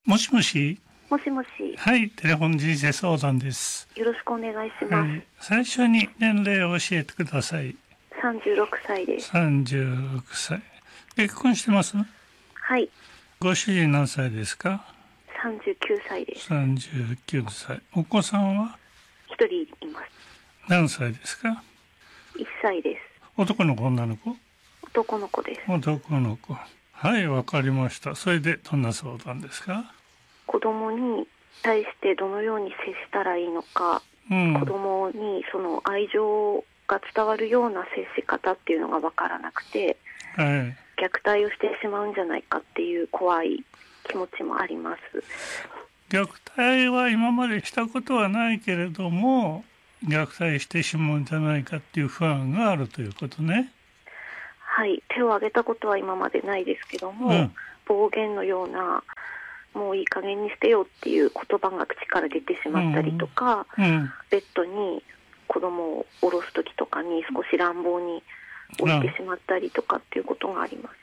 もしもし。 もしもし。 はい、テレフォン人生相談です。 よろしくお願いします。 はい、最初に年齢を教えてください。 36歳です。 36歳。結婚してます？ はい。 ご主人何歳ですか 39歳です。 39歳。お子さんは一人います。 何歳ですか 1歳です。 男の子、女の子？ 男の子です。 男の子。はい、わかりました。それでどんな相談ですか？ 子供に対してどのように接したらいいのか、子供にその愛情が伝わるような接し方っていうのがわからなくて、 はい、 虐待をしてしまうんじゃないかっていう怖い気持ちもあります。 虐待は今までしたことはないけれども、虐待してしまうんじゃないかっていう不安があるということね。 はい、手を挙げたことは今までないですけども、暴言のようなもういい加減にしてよっていう言葉が口から出てしまったりとか、ベッドに子供を下ろす時とかに少し乱暴に置いてしまったりとかっていうことがあります。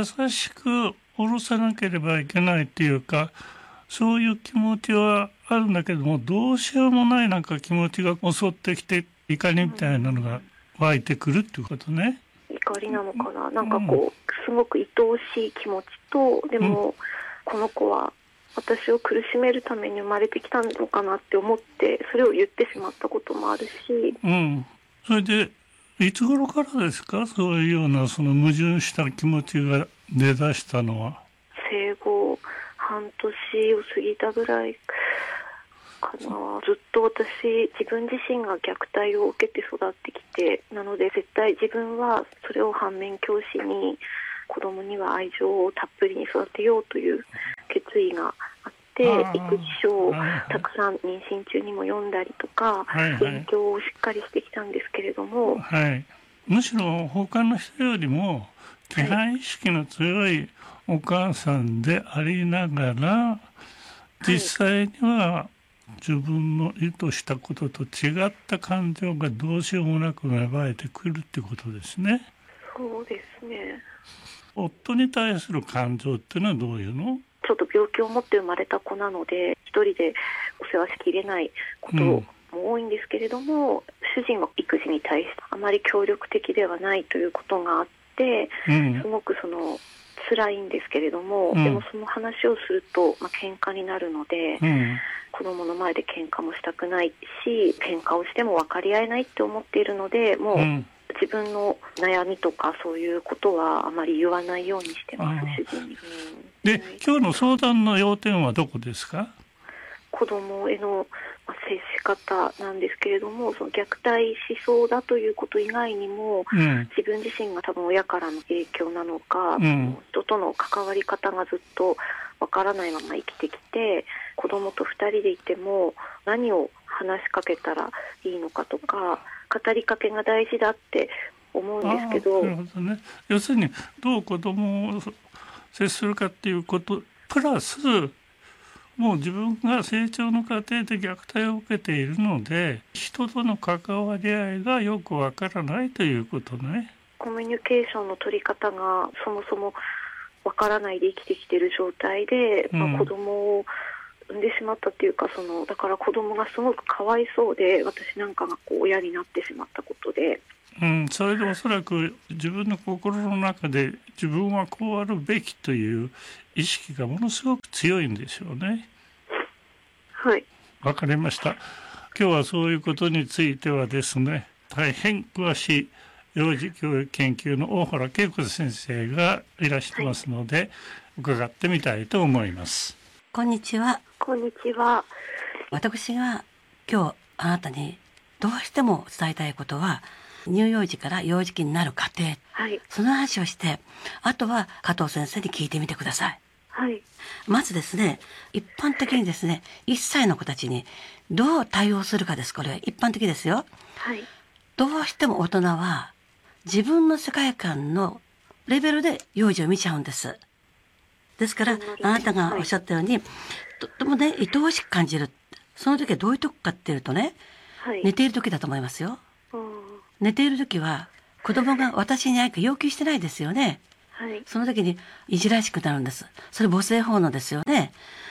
優しく下ろさなければいけないっていうか、そういう気持ちはあるんだけども、どうしようもないなんか気持ちが襲ってきて、怒りみたいなのが湧いてくるっていうことね。 怒りなのかな、なんかこうすごく愛おしい気持ちと、でも、この子は私を苦しめるために生まれてきたのかなって思ってそれを言ってしまったこともあるし、 それでいつ頃からですか、そういうようなその矛盾した気持ちが出だしたのは？ 生後半年を過ぎたぐらいかな。ずっと自分自身が虐待を受けて育ってきて、なので絶対自分はそれを反面教師に子供には愛情をたっぷりに育てようという決意があって、育児書をたくさん妊娠中にも読んだりとか、勉強をしっかりしてきたんですけれども、 むしろ他の人よりも規範意識の強いお母さんでありながら、実際には自分の意図したことと違った感情がどうしようもなく芽生えてくるってことですね。 そうですね。 夫に対する感情っていうのはどういうの？ ちょっと病気を持って生まれた子なので、一人でお世話しきれないことも多いんですけれども、主人は育児に対してあまり協力的ではないということがあって、すごく辛いんですけれども、でもその話をすると、喧嘩になるので、子供の前で喧嘩もしたくないし、喧嘩をしても分かり合えないって思っているので、もう自分の悩みとかそういうことはあまり言わないようにしてます、主人に。 で、今日の相談の要点はどこですか？ 子供への接し方なんですけれども、その虐待しそうだということ以外にも、自分自身が多分親からの影響なのか、人との関わり方がずっとわからないまま生きてきて、子供と2人でいても何を話しかけたらいいのかとか、語りかけが大事だって思うんですけど、 なるほどね。要するにどう子供を接するかっていうことプラス、もう自分が成長の過程で虐待を受けているので、人との関わり合いがよくわからないということね。 コミュニケーションの取り方がそもそもわからないで生きてきている状態で、子供を産んでしまったっていうか、だから子供がすごくかわいそうで、私なんかが親になってしまったことで、 それでおそらく自分の心の中で自分はこうあるべきという意識がものすごく強いんでしょうね。 はい。 わかりました。今日はそういうことについてはですね、大変詳しい幼児教育研究の大原恵子先生がいらしてますので、伺ってみたいと思います。 こんにちは。 こんにちは。 私が今日あなたにどうしても伝えたいことは、乳幼児から幼児期になる過程、その話をして、あとは加藤先生に聞いてみてください。まずですね、一般的にですね、1歳の子たちにどう対応するかです。これは一般的ですよ。どうしても大人は自分の世界観のレベルで幼児を見ちゃうんです。ですから、あなたがおっしゃったように、とってもね、愛おしく感じる。その時はどういう時かっていうとね、寝ている時だと思いますよ。寝ている時は子供が私に何か要求してないですよね。その時にいじらしくなるんです。それ母性本能ですよね。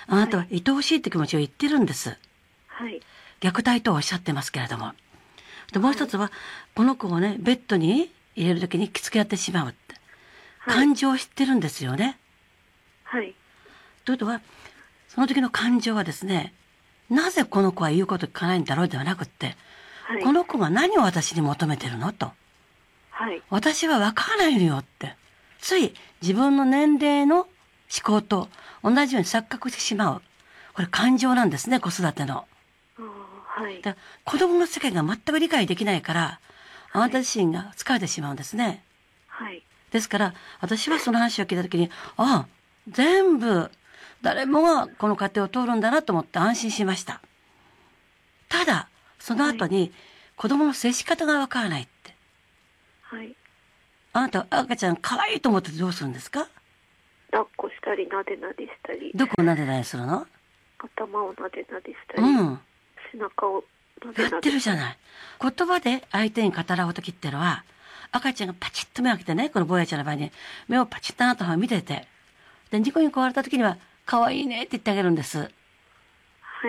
あなたは愛おしいって気持ちを言ってるんです。 はい。 虐待とおっしゃってますけれども。で、もう一つは、この子をね、ベッドに入れるときにきつくやってしまうって。感情を知ってるんですよね。 はい。 ということは、その時の感情はですね、なぜこの子は言うこと聞かないんだろうではなくって、 はい、 この子が何を私に求めてるのと。 はい、 私は分からないのよって。つい自分の年齢の思考と同じように錯覚してしまう。これ感情なんですね、子育ての。 はい、 だ子供の世界が全く理解できないから、あなた自身が疲れてしまうんですね。 はい。 ですから、私はその話を聞いたときに、ああ、全部、誰もがこの過程を通るんだなと思って安心しました。ただ、その後に、子供の接し方がわからないって。 はい。 あなた、赤ちゃん可愛いと思ってどうするんですか？ 抱っこしたり、なでなでしたり。 どこをなでなでするの？ 頭をなでなでしたり。 うん。 背中をなでなで。 やってるじゃない。言葉で相手に語らうときってのは、赤ちゃんがパチッと目を開けてね、この坊やちゃんの場合に、目をパチッとあなたが見てて、で、ニコニコ笑ったときには、可愛いねって言ってあげるんです。 はい。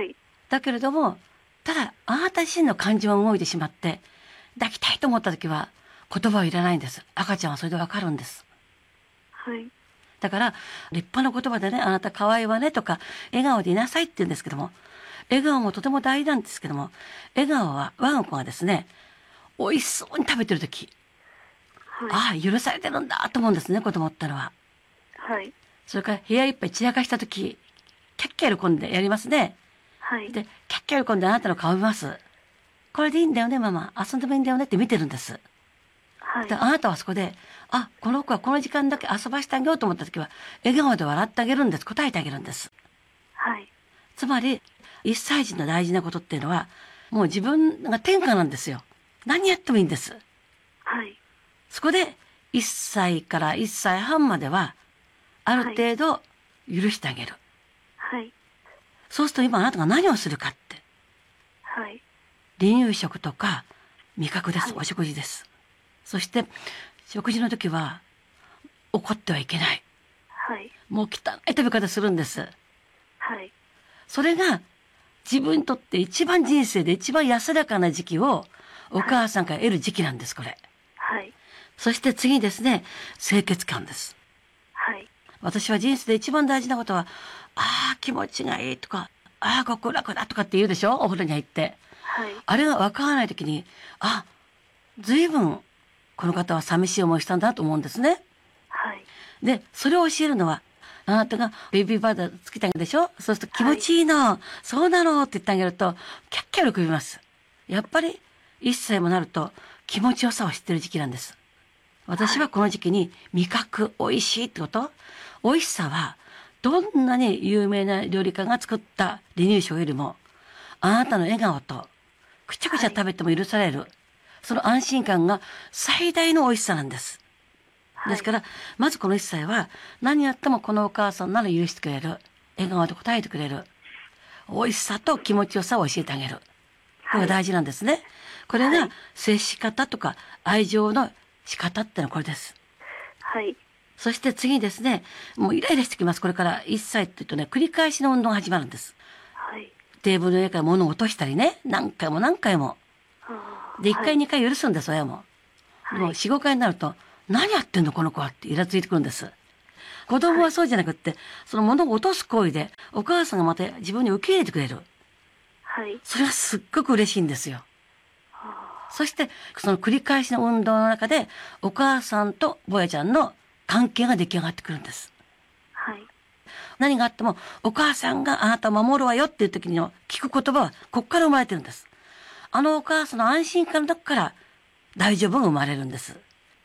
だけれども、ただ、あなた自身の感情が動いてしまって、抱きたいと思ったときは、言葉はいらないんです。赤ちゃんはそれでわかるんです。 はい。 だから、立派な言葉でね、あなた可愛いわねとか、笑顔でいなさいって言うんですけども、笑顔もとても大事なんですけども、笑顔は我が子がですね、美味しそうに食べてるとき、 はい、 ああ、許されてるんだと思うんですね、子供ってのは。 はい。 それから部屋いっぱい散らかしたとき、キャッキャ喜んでやりますね。 はい。 で、キャッキャ喜んであなたの顔見ます。これでいいんだよね、ママ。遊んでもいいんだよねって見てるんです。 はい。 で、あなたはそこで、あ、この子はこの時間だけ遊ばしてあげようと思ったときは、笑顔で笑ってあげるんです。答えてあげるんです。 はい。 つまり、1歳児の大事なことっていうのは、もう自分が天下なんですよ。何やってもいいんです。 はい。 そこで、1歳から1歳半までは、ある程度許してあげる。 はい。 そうすると今あなたが何をするかって。 はい。 離乳食とか味覚です。 はい、 お食事です。そして、食事の時は、怒ってはいけない。 はい。 もう汚い食べ方するんです。 はい。 それが、自分にとって一番人生で一番安らかな時期を、お母さんから得る時期なんです、これ。 はい。 そして次ですね、清潔感です。 はい。 私は人生で一番大事なことは、ああ、気持ちがいいとか、ああ、極楽だとかって言うでしょ、お風呂に入って。 はい。 あれが分からないときに、あ、随分、この方は寂しい思いしたんだと思うんですね。 はい。 で、それを教えるのは、あなたがベビーバーダーつけてあげるでしょ、そうすると気持ちいいの、はい、そうなのって言ってあげると、キャッキャ喜びます。やっぱり、1歳もなると気持ちよさを知ってる時期なんです。私はこの時期に味覚、美味しいってこと、美味しさは、どんなに有名な料理家が作った離乳食よりも、あなたの笑顔と、くちゃくちゃ食べても許される、その安心感が最大の美味しさなんです。ですから、まずこの1歳は、何やってもこのお母さんなら許してくれる。笑顔で答えてくれる。美味しさと気持ちよさを教えてあげる。これが大事なんですね。これが接し方とか愛情の仕方ってのはこれです。 はい。 そして次ですね、もうイライラしてきます。これから1歳って言うとね、繰り返しの運動が始まるんです。 はい。 テーブルの上から物を落としたりね、何回も何回も。で、1回2回許すんです、親も。でも4、5回になると、何やってんのこの子はってイラついてくるんです。子供はそうじゃなくって、その物を落とす行為で、お母さんがまた自分に受け入れてくれる。 はい。 それはすっごく嬉しいんですよ。そして、その繰り返しの運動の中で、お母さんとぼやちゃんの関係が出来上がってくるんです。 はい。 何があっても、お母さんがあなたを守るわよっていう時に聞く言葉は、こっから生まれてるんです。あのお母さんの安心感の中から、大丈夫が生まれるんです。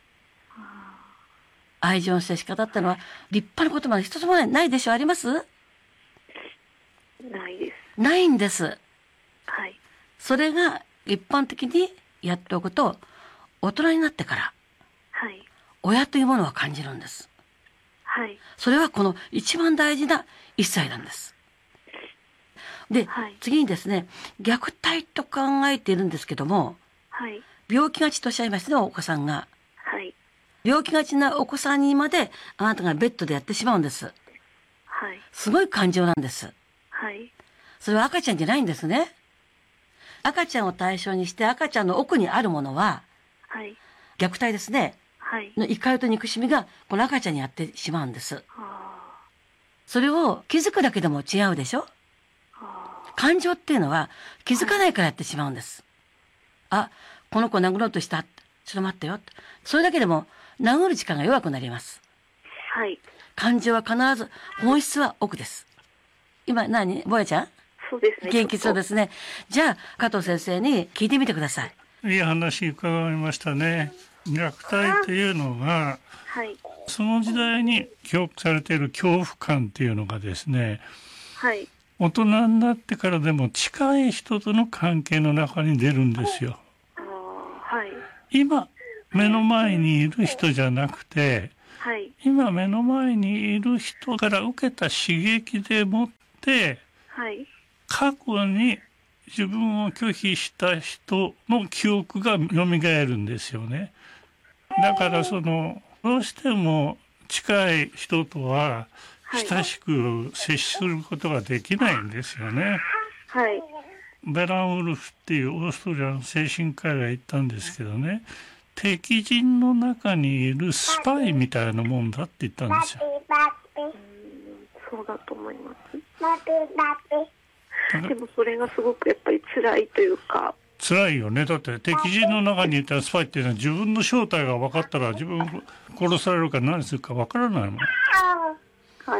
愛情の接し方ってのは、立派なことまで一つもないでしょ、あります？ ないです。 ないんです。 はい。 それが一般的にやっておくと、大人になってから、 はい。 親というものは感じるんです。 はい。 それはこの一番大事な1歳なんです。で、 はい、 次にですね、虐待と考えているんですけども、 はい。 病気がちとおっしゃいましたね、お子さんが。 はい。 病気がちなお子さんにまであなたがベッドでやってしまうんです。 はい。 すごい感情なんです。 はい。 それは赤ちゃんじゃないんですね。赤ちゃんを対象にして赤ちゃんの奥にあるものは、 はい。 虐待ですね。 はい。 の怒りと憎しみがこの赤ちゃんにやってしまうんです。それを気づくだけでも違うでしょ。感情っていうのは気づかないからやってしまうんです。あ、この子殴ろうとした。ちょっと待ってよ。それだけでも殴る力が弱くなります。 はい。 感情は必ず本質は奥です。今ぼやちゃん？ そうですね。 元気そうですね。じゃあ加藤先生に聞いてみてください。 いい話伺いましたね。虐待というのが、 はい、 その時代に記憶されている恐怖感っていうのがですね、 はい、 大人になってからでも近い人との関係の中に出るんですよ。 はい、 今目の前にいる人じゃなくて、 はい、 今目の前にいる人から受けた刺激でもって、 はい、 過去に自分を拒否した人の記憶が蘇るんですよね。だからどうしても近い人とは親しく接することができないんですよね。 はい。 ベランウルフっていうオーストリアの精神科医が言ったんですけどね、敵陣の中にいるスパイみたいなもんだって言ったんですよ。 そうだと思います。でもそれがすごくやっぱり辛いというか。 辛いよね。だって敵陣の中にいたスパイっていうのは自分の正体が分かったら自分を殺されるか何するか分からないもん。 はい。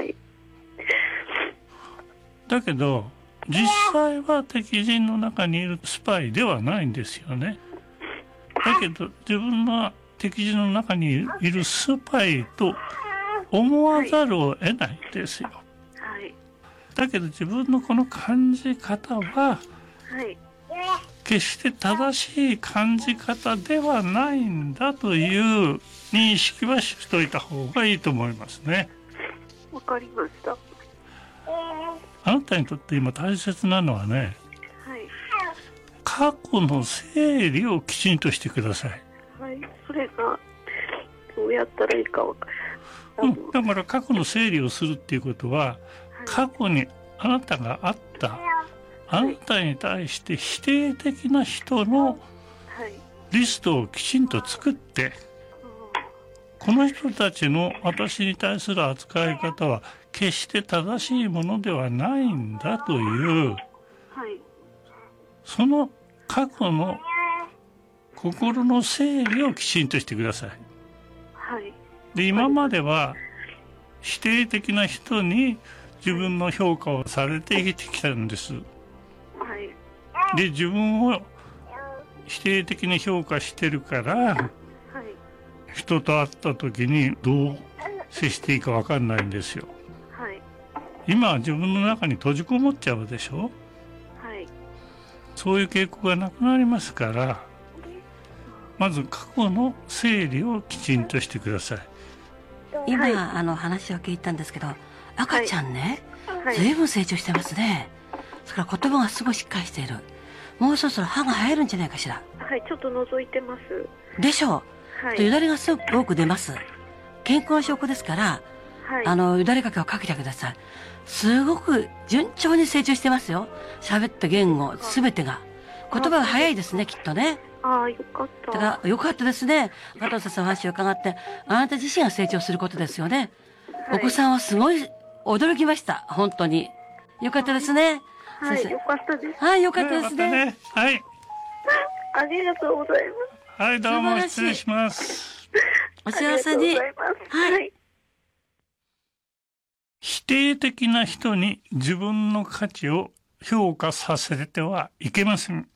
だけど実際は敵陣の中にいるスパイではないんですよね。だけど自分が敵陣の中にいるスパイと思わざるを得ないんですよ。 はい。 だけど自分のこの感じ方は、 はい、 決して正しい感じ方ではないんだという認識はしといた方がいいと思いますね。 わかりました。 あなたにとって今大切なのはね、 はい、 過去の整理をきちんとしてください。 はい、それがどうやったらいいかわかる。 だから過去の整理をするっていうことは、過去にあなたがあったあなたに対して否定的な人のリストをきちんと作って、この人たちの私に対する扱い方は決して正しいものではないんだという、その過去の心の整理をきちんとしてください。で、今までは否定的な人に自分の評価をされて生きてきたんです。で、自分を否定的に評価してるから、人と会った時にどう接していいか分かんないんですよ。今は自分の中に閉じこもっちゃうでしょ。そういう傾向がなくなりますから、まず過去の整理をきちんとしてください。 今、話を聞いたんですけど、赤ちゃんね、随分成長してますね。それから言葉がすごいしっかりしている。もうそろそろ歯が生えるんじゃないかしら。 はい、ちょっと覗いてます。 でしょう。よだれがすごく多く出ます。健康の証拠ですから、よだれかけをかけてください。すごく順調に成長してますよ。喋った言語すべてが。言葉が早いですね、きっとね。 ああ、よかった。 だからよかったですね。加藤先生の話を伺って、あなた自身が成長することですよね。お子さんはすごい驚きました。本当に。よかったですね。 はい、よかったです。 はい、よかったですね。 はい。 ありがとうございます。 はい、どうも失礼します。 お幸せに。 はい。 否定的な人に自分の価値を評価させてはいけません。